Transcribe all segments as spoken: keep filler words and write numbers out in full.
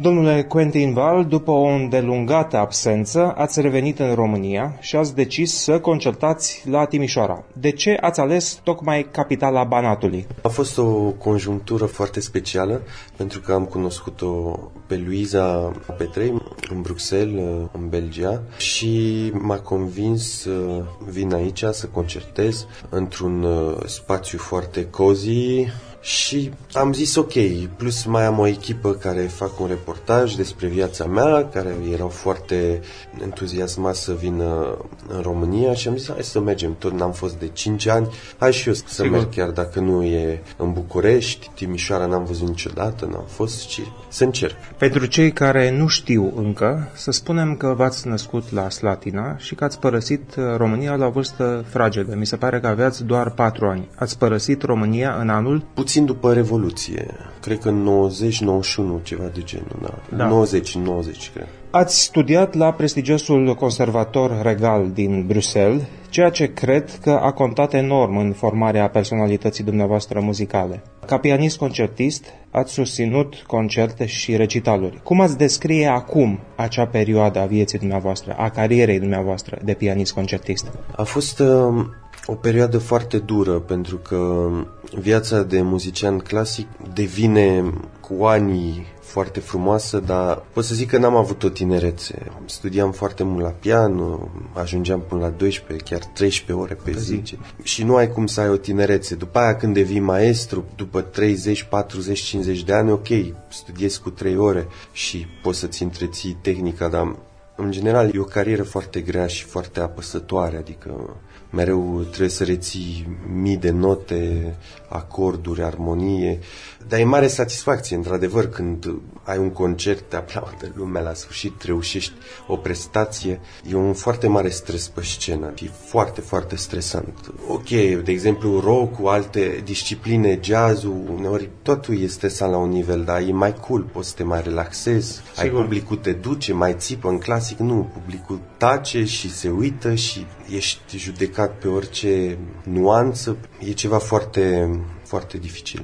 Domnule Quentin Val, după o îndelungată absență, ați revenit în România și ați decis să concertați la Timișoara. De ce ați ales tocmai capitala Banatului? A fost o conjunctură foarte specială, pentru că am cunoscut-o pe Luiza Petrei în Bruxelles, în Belgia, și m-a convins să vin aici să concertez într-un spațiu foarte cozy. Și am zis ok, plus mai am o echipă care fac un reportaj despre viața mea, care erau foarte entuziasmați să vină în România și am zis hai să mergem, tot n-am fost de cinci ani, hai și eu să Sigur. merg, chiar dacă nu e în București, Timișoara n-am văzut niciodată, n-am fost, și să încerc. Pentru cei care nu știu încă, să spunem că v-ați născut la Slatina și că ați părăsit România la o vârstă fragedă. Mi se pare că aveați doar patru ani. Ați părăsit România în anul? Puțin după Revoluție, cred că în nouăzeci nouăzeci și unu, ceva de genul, da. da. nouăzeci nouăzeci, cred. Ați studiat la prestigiosul Conservator Regal din Bruxelles, ceea ce cred că a contat enorm în formarea personalității dumneavoastră muzicale. Ca pianist concertist, ați susținut concerte și recitaluri. Cum ați descrie acum acea perioadă a vieții dumneavoastră, a carierei dumneavoastră de pianist concertist? A fost uh, o perioadă foarte dură, pentru că viața de muzician clasic devine cu anii foarte frumoasă, dar pot să zic că n-am avut o tinerețe. Studiam foarte mult la pian, ajungeam până la doisprezece, chiar treisprezece ore pe zi. Și nu ai cum să ai o tinerețe. După aia, când devii maestru, după treizeci, patruzeci, cincizeci de ani, ok, studiezi cu trei ore și poți să-ți întreții tehnica, dar în general e o carieră foarte grea și foarte apăsătoare, adică mereu trebuie să reții mii de note, acorduri, armonie, dar e mare satisfacție, într-adevăr, când ai un concert, te aplaudă lumea, la sfârșit reușești o prestație. E un foarte mare stres pe scenă, e foarte, foarte stresant. Ok, de exemplu, rock-ul, alte discipline, jazz-ul, uneori totul e stresant la un nivel, dar e mai cool, poți să te mai relaxezi, Sigur. ai publicul te duce, mai țipă. În clasic nu, publicul tace și se uită și ești judecat pe orice nuanță. E ceva foarte, foarte dificil.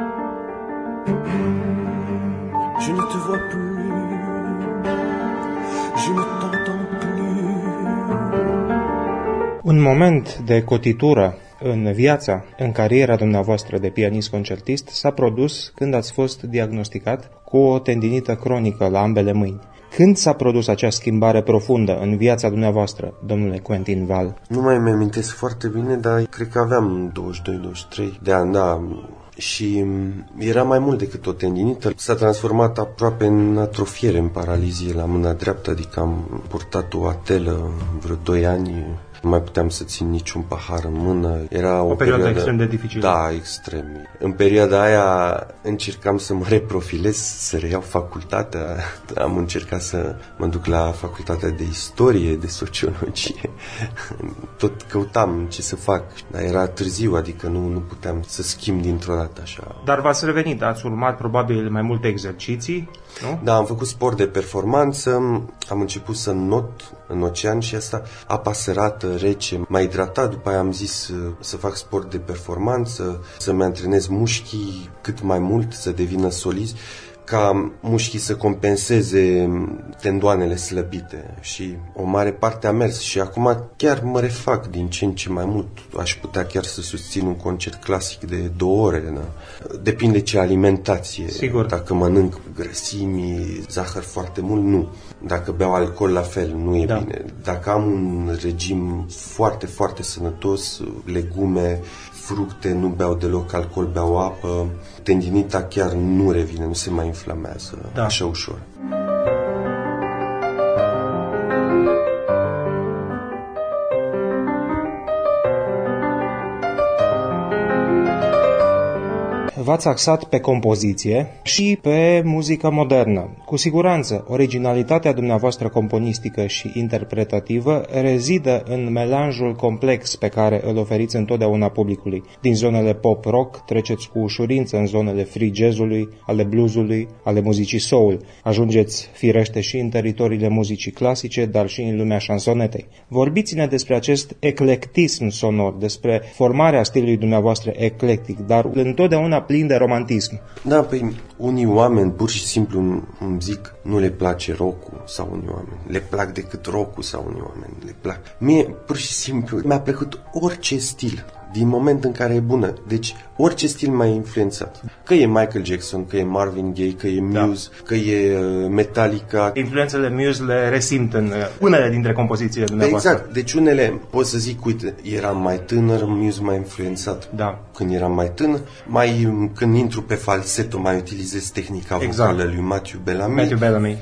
Je ne te vois plus, je ne t'entends plus. Un moment de cotitură în viața, în cariera dumneavoastră de pianist concertist s-a produs când ați fost diagnosticat cu o tendinită cronică la ambele mâini. Când s-a produs acea schimbare profundă în viața dumneavoastră, domnule Quentin Val? Nu mai îmi amintesc foarte bine, dar cred că aveam douăzeci și doi douăzeci și trei de ani, da. Și era mai mult decât o tendinită. S-a transformat aproape în atrofiere, în paralizie la mâna dreaptă, adică am purtat o atelă vreo doi ani. Nu mai puteam să țin niciun pahar în mână. Era o, o perioadă, perioadă extrem de dificilă. Da, extrem. În perioada aia încercam să mă reprofilez, să reiau facultatea. Am încercat să mă duc la facultatea de istorie, de sociologie. Tot căutam ce să fac, dar era târziu, adică nu, nu puteam să schimb dintr-o dată așa. Dar v-ați revenit, ați urmat probabil mai multe exerciții, nu? Da, am făcut sport de performanță, am început să not în ocean și asta, apa sărată, rece, m-a hidratat, după aia am zis să fac sport de performanță, să-mi antrenez mușchii cât mai mult, să devină solizi, ca mușchii să compenseze tendoanele slăbite, și o mare parte a mers și acum chiar mă refac din ce în ce mai mult. Aș putea chiar să susțin un concert clasic de două ore. Da? Depinde ce alimentație. Sigur. Dacă mănânc grăsimi, zahăr foarte mult, nu. Dacă beau alcool, la fel, nu e da. bine. Dacă am un regim foarte, foarte sănătos, legume, fructe, nu beau deloc alcool, beau apă, tendinita chiar nu revine, nu se mai inflamează da. așa ușor. V-ați axat pe compoziție și pe muzică modernă. Cu siguranță, originalitatea dumneavoastră componistică și interpretativă rezidă în melanjul complex pe care îl oferiți întotdeauna publicului. Din zonele pop-rock treceți cu ușurință în zonele free jazz-ului, ale bluesului, ale muzicii soul. Ajungeți firește și în teritoriile muzicii clasice, dar și în lumea șansonetei. Vorbiți-ne despre acest eclectism sonor, despre formarea stilului dumneavoastră eclectic, dar întotdeauna plin plin de romantism. Da, păi unii oameni pur și simplu îmi zic nu le place rock-ul sau unii oameni, le plac decât rock-ul sau unii oameni le plac. Mie pur și simplu mi-a plăcut orice stil din moment în care e bună. Deci orice stil m-a influențat. Că e Michael Jackson, că e Marvin Gaye, că e Muse, da. Că e Metallica. Influențele Muse le resimt în unele dintre compozițiile dumneavoastră. Exact. Deci unele, pot să zic, uite, eram mai tânăr, Muse m-a influențat. Da. Când eram mai tânăr, mai când intru pe falseto, mai utilizez tehnica exact. vocală lui Matthew Bellamy. Matthew Bellamy.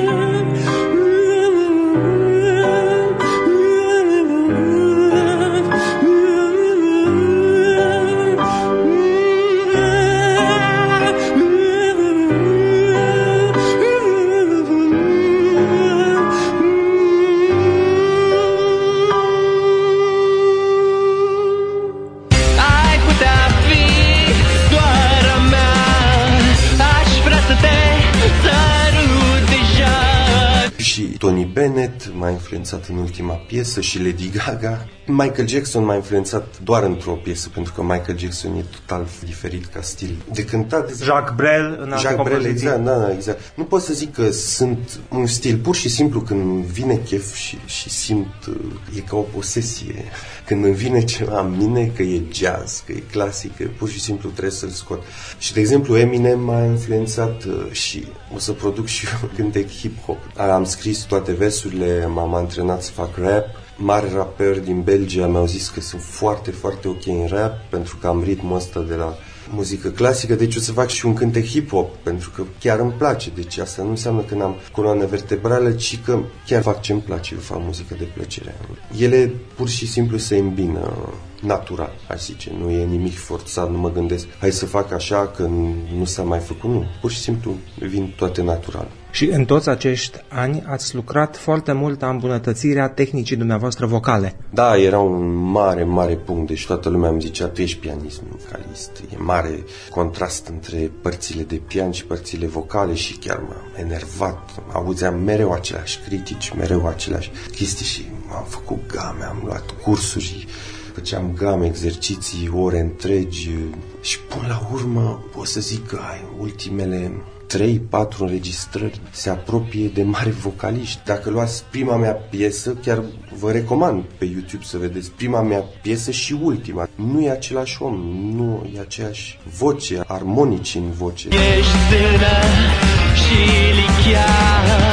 Tony Bennett m-a influențat în ultima piesă și Lady Gaga. Michael Jackson m-a influențat doar într-o piesă, pentru că Michael Jackson e total diferit ca stil de cântat. Jacques Brel în alte Jacques Brel, compoziții. exact, da, da, exact. Nu pot să zic că sunt un stil, pur și simplu când vine chef și, și simt, e ca o posesie. Când îmi vine ceva în mine, că e jazz, că e clasic, că pur și simplu trebuie să-l scot. Și, de exemplu, Eminem m-a influențat și o să produc și eu cântec hip-hop. Am scris toate versurile, m-am antrenat să fac rap. Mari raperi din Belgia mi-au zis că sunt foarte, foarte ok în rap, pentru că am ritmul ăsta de la muzică clasică, deci o să fac și un cântec hip-hop, pentru că chiar îmi place. Deci asta nu înseamnă că n-am coloană vertebrală, ci că chiar fac ce-mi place, eu fac muzică de plăcere. Ele pur și simplu se îmbină natural, aș zice, nu e nimic forțat, nu mă gândesc, hai să fac așa că nu s-a mai făcut, nu, pur și simplu vin toate natural. Și în toți acești ani ați lucrat foarte mult la îmbunătățirea tehnicii dumneavoastră vocale. Da, era un mare, mare punct, deci toată lumea îmi zicea, tu ești pianist, nu vocalist. E mare contrast între părțile de pian și părțile vocale și chiar m-am enervat. Auzeam mereu aceleași critici, mereu aceleași chestii și am făcut game, am luat cursuri, făceam game, exerciții, ore întregi și până la urmă pot să zic că ai ultimele trei patru înregistrări se apropie de mari vocaliști. Dacă luați prima mea piesă, chiar vă recomand pe YouTube să vedeți prima mea piesă și ultima. Nu e același om, nu e aceeași voce, armonici în voce. Ești zână și lichiară.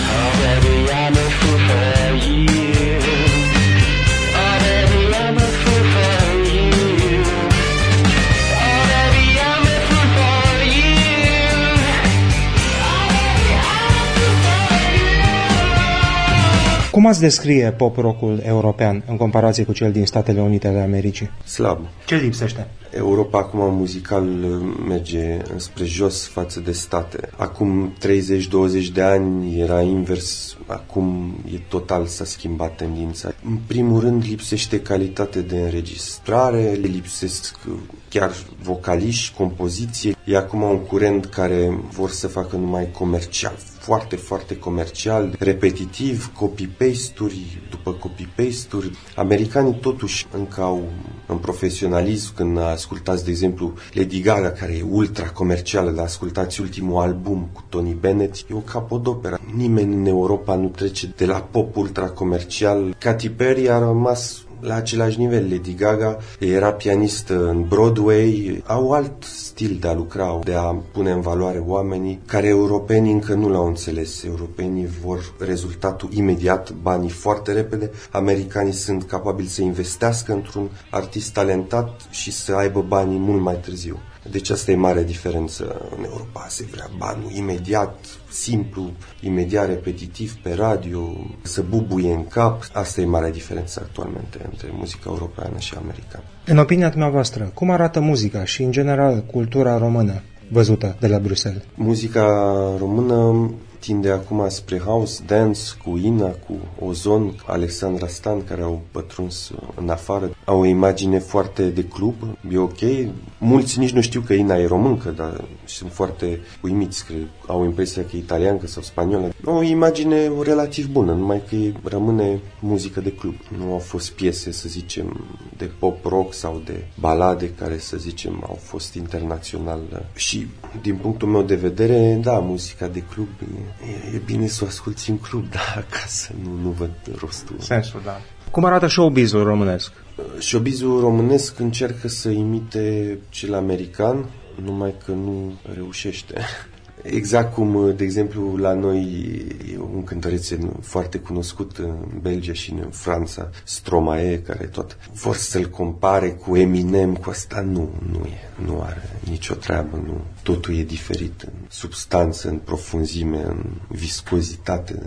Cum ați descrie pop-rock-ul european în comparație cu cel din Statele Unite ale Americii? Slab. Ce lipsește? Europa acum muzical merge înspre jos față de state. Acum treizeci douăzeci de ani era invers, acum e total, s-a schimbat tendința. În primul rând lipsește calitate de înregistrare, lipsesc chiar vocaliști, compoziție. E acum un curent care vor să facă numai comercial, foarte, foarte comercial, repetitiv, copy-paste-uri după copy-paste-uri. Americanii totuși încă au în profesionalism, când ascultați, de exemplu, Lady Gaga, care e ultra comercială, dar ascultați ultimul album cu Tony Bennett, e o capodoperă. Nimeni în Europa nu trece de la pop ultra comercial. Katy Perry a rămas la același nivel. Lady Gaga era pianistă în Broadway, au alt stil de a lucra, de a pune în valoare oamenii, care europenii încă nu l-au înțeles. Europenii vor rezultatul imediat, banii foarte repede. Americanii sunt capabili să investească într-un artist talentat și să aibă banii mult mai târziu. Deci asta e mare diferență. În Europa se vrea banul imediat, simplu, imediat, repetitiv, pe radio, să bubuie în cap. Asta e mare diferență actualmente între muzica europeană și americană. În opinia dumneavoastră, cum arată muzica și, în general, cultura română văzută de la Bruxelles? Muzica română tinde acum spre house, dance cu Ina, cu Ozon, Alexandra Stan, care au pătruns în afară. Au o imagine foarte de club, e ok. Mulți nici nu știu că Ina e româncă, dar sunt foarte uimiți, că au impresia că e italiancă sau spaniolă. O imagine relativ bună, numai că rămâne muzică de club. Nu au fost piese, să zicem, de pop-rock sau de balade, care, să zicem, au fost internațional. Și, din punctul meu de vedere, da, muzica de club e, e bine să o asculti în club, dar acasă nu, nu văd rostul. Sensul, da. Cum arată showbiz-ul românesc? Showbiz-ul românesc încearcă să imite cel american, numai că nu reușește. Exact cum, de exemplu, la noi e un cântăreț foarte cunoscut în Belgia și în Franța, Stromae, care tot vor să-l compare cu Eminem, cu asta nu, nu e, nu are nicio treabă, nu. Totul e diferit în substanță, în profunzime, în viscozitate.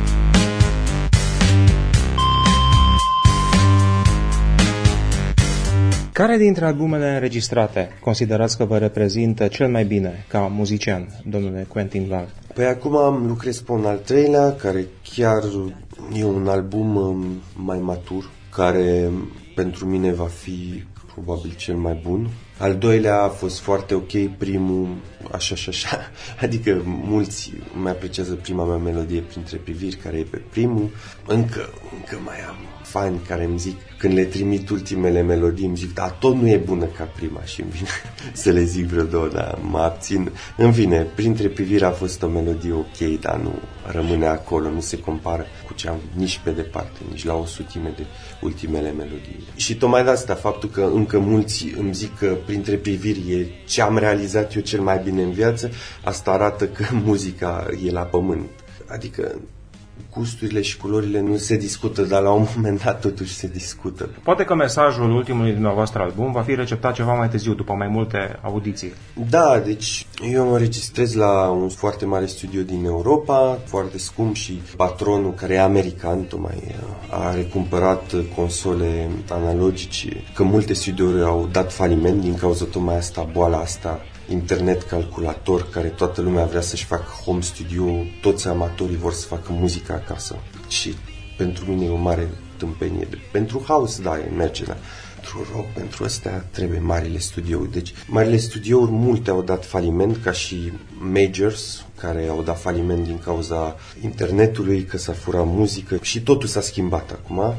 Care dintre albumele înregistrate considerați că vă reprezintă cel mai bine ca muzician, domnule Quentin Val? Păi acum am lucrez pe un al treilea, care chiar e un album mai matur, care pentru mine va fi probabil cel mai bun. Al doilea a fost foarte ok, primul așa și așa, adică mulți mai apreciază prima mea melodie, Printre priviri, care e pe primul. Încă, încă mai am fani care îmi zic, când le trimit ultimele melodii, îmi zic, dar tot nu e bună ca prima, și îmi vine să le zic vreo două, dar mă abțin. În fine, Printre priviri a fost o melodie ok, dar nu rămâne acolo, nu se compară cu ce am nici pe departe, nici la o sutime de ultimele melodii. Și tocmai de asta, faptul că încă mulți îmi zic că Printre priviri e ce am realizat eu cel mai bine în viață, asta arată că muzica e la pământ. Adică gusturile și culorile nu se discută, dar la un moment dat totuși se discută. Poate că mesajul ultimului dumneavoastră album va fi receptat ceva mai târziu, după mai multe audiții. Da, deci eu mă înregistrez la un foarte mare studio din Europa, foarte scump, și patronul, care e american, tocmai a recumpărat console analogice, că multe studiouri au dat faliment din cauza tocmai asta, boala asta, internet calculator, care toată lumea vrea să-și facă home studio, toți amatorii vor să facă muzică acasă. Și pentru mine e o mare tâmpenie. Pentru house, da, e merge, dar pentru rock, pentru astea trebuie marile studiouri. Deci, marile studiouri, multe au dat faliment, ca și majors, care au dat faliment din cauza internetului, că s-a furat muzică, și totul s-a schimbat acum.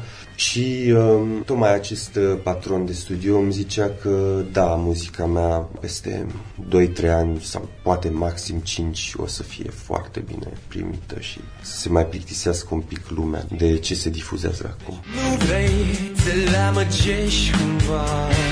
Și um, tocmai acest patron de studio îmi zicea că da, muzica mea peste doi trei ani sau poate maxim cinci o să fie foarte bine primită și să se mai plictisească un pic lumea de ce se difuzează acum. Nu vrei să-l amăgești cumva,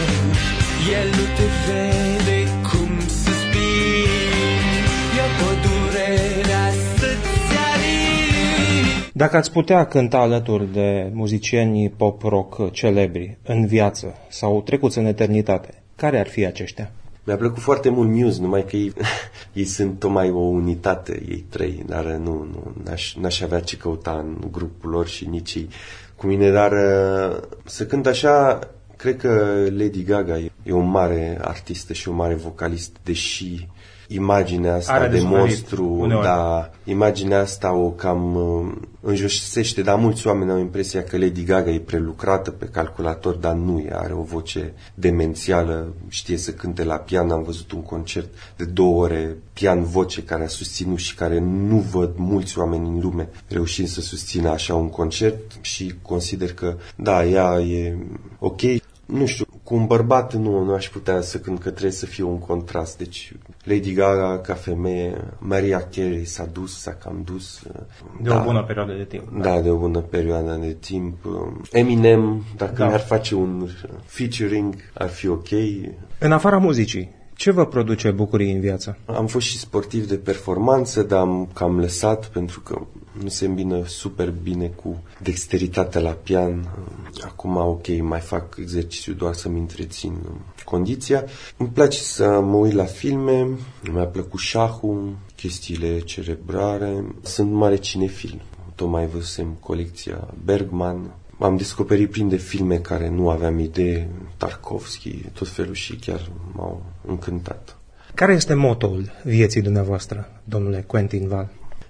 el nu te vede cum suspiri, e o durerea să-ți arii. Dacă ați putea cânta alături de muzicieni pop-rock celebri în viață sau trecuți în eternitate, care ar fi aceștia? Mi-a plăcut foarte mult Muse, numai că ei, ei sunt tocmai o unitate, ei trei, dar nu, nu n-aș, n-aș avea ce căuta în grupul lor și nici ei cu mine, dar să cânt așa, cred că Lady Gaga e, e o mare artistă și o mare vocalist, deși imaginea asta are de monstru, da, imaginea asta o cam uh, înjosește, dar mulți oameni au impresia că Lady Gaga e prelucrată pe calculator, dar nu e, are o voce demențială, știe să cânte la pian. Am văzut un concert de două ore, pian-voce, care a susținut și care nu văd mulți oameni în lume reușind să susțină așa un concert, și consider că, da, ea e ok. Nu știu, cu un bărbat nu, nu aș putea să cânt, că trebuie să fie un contrast. Deci Lady Gaga ca femeie, Mariah Carey s-a dus, s-a cam dus. De da, o bună perioadă de timp. Da, da, de o bună perioadă de timp. Eminem, dacă da. mi-ar face un featuring, ar fi ok. În afara muzicii, ce vă produce bucurii în viață? Am fost și sportiv de performanță, dar am cam lăsat pentru că nu se îmbină super bine cu dexteritatea la pian. Acum, ok, mai fac exercițiu doar să-mi întrețin condiția. Îmi place să mă uit la filme, mi-a plăcut șahul, chestiile cerebrale. Sunt mare cinefil. Tocmai văzusem colecția Bergman. Am descoperit plin de filme care nu aveam idee, Tarkovski, tot felul, și chiar m-au încântat. Care este motoul vieții dumneavoastră, domnule Quentin Val?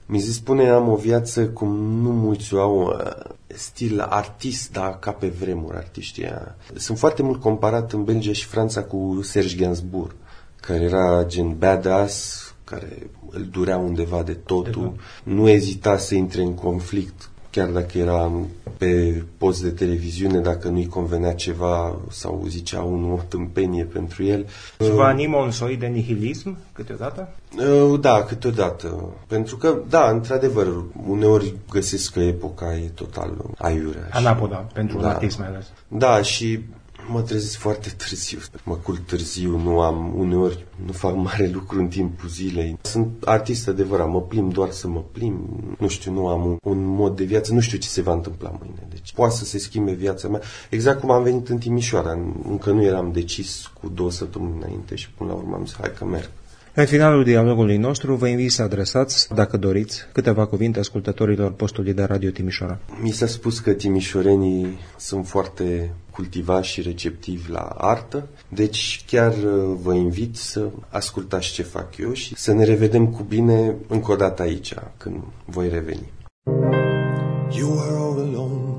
Mi se spune am o viață cum nu mulți o au, stil artist, dar ca pe vremuri artiștii aia. Sunt foarte mult comparat în Belgia și Franța cu Serge Gainsbourg, care era gen badass, care îl durea undeva de totul, de nu ezita să intre în conflict, chiar dacă era pe post de televiziune, dacă nu-i convenea ceva sau zicea unul o tâmpenie pentru el. Și vă animă un soi de nihilism câteodată? Da, câteodată. Pentru că, da, într-adevăr, uneori găsesc că epoca e total aiurea. Anapoda, pentru da. artist mai ales. Da, și mă trezesc foarte târziu. Mă culc târziu, nu am, uneori nu fac mare lucru în timpul zilei. Sunt artist adevărat, mă plimb doar să mă plimb. Nu știu, nu am un, un mod de viață, nu știu ce se va întâmpla mâine. Deci poate să se schimbe viața mea. Exact cum am venit în Timișoara, încă nu eram decis cu două săptămâni înainte și până la urmă am zis, hai că merg. În finalul dialogului nostru vă invit să adresați, dacă doriți, câteva cuvinte ascultătorilor postului de Radio Timișoara. Mi s-a spus că timișorenii sunt foarte cultivați și receptivi la artă, deci chiar vă invit să ascultați ce fac eu și să ne revedem cu bine încă o dată aici, când voi reveni. You were all alone,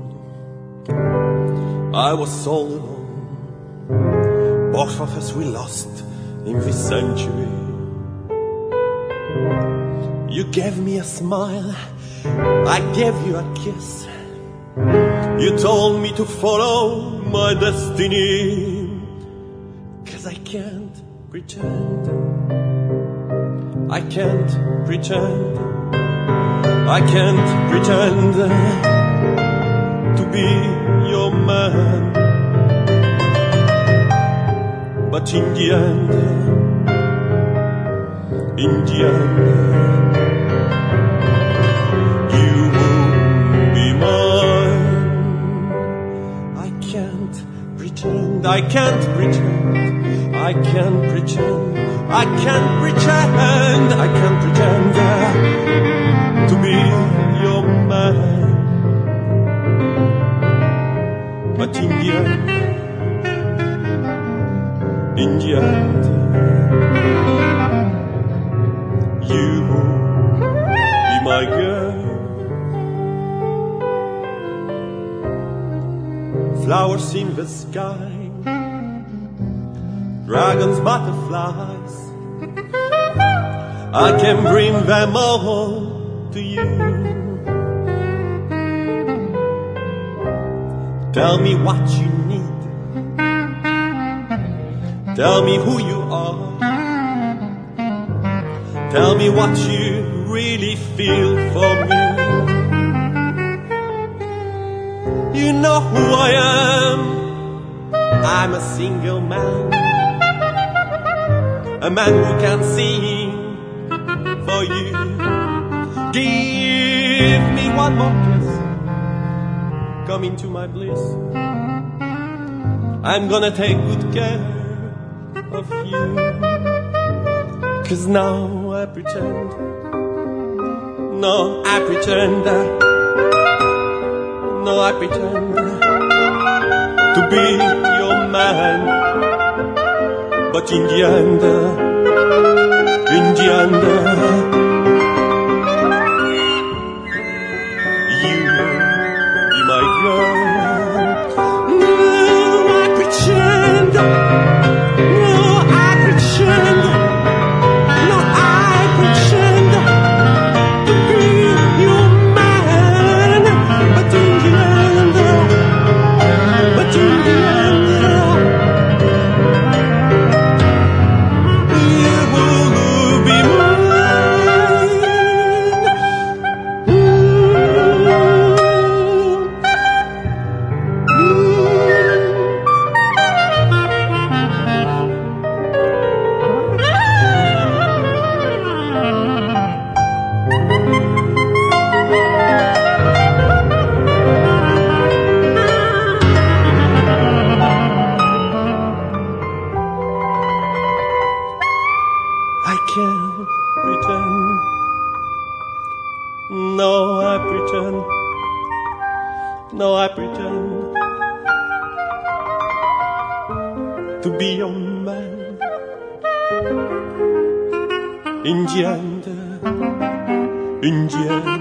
I was all alone, both of us we lost in this century. You gave me a smile, I gave you a kiss. You told me to follow my destiny, 'cause I can't pretend, I can't pretend, I can't pretend to be your man. But in the end, in the end, you will be mine. I can't pretend, I can't pretend, I can't pretend, I can't pretend, I can't pretend to be your man. But in the end, in the end, you will be my girl. Flowers in the sky, dragons, butterflies, I can bring them all to you. Tell me what you need, tell me who you are, tell me what you really feel for me. You know who I am, I'm a single man, a man who can sing for you. Give me one more kiss, come into my bliss, I'm gonna take good care of you. 'Cause now I pretend, no I pretend, no I pretend to be your man. But in the end, in the end, you be my girl. No I pretend, no I pretend, no I pretend to be your man. But in the end, but in the end, you will be mine. I can't pretend, no I pretend, no I pretend to be your man. In the end, înger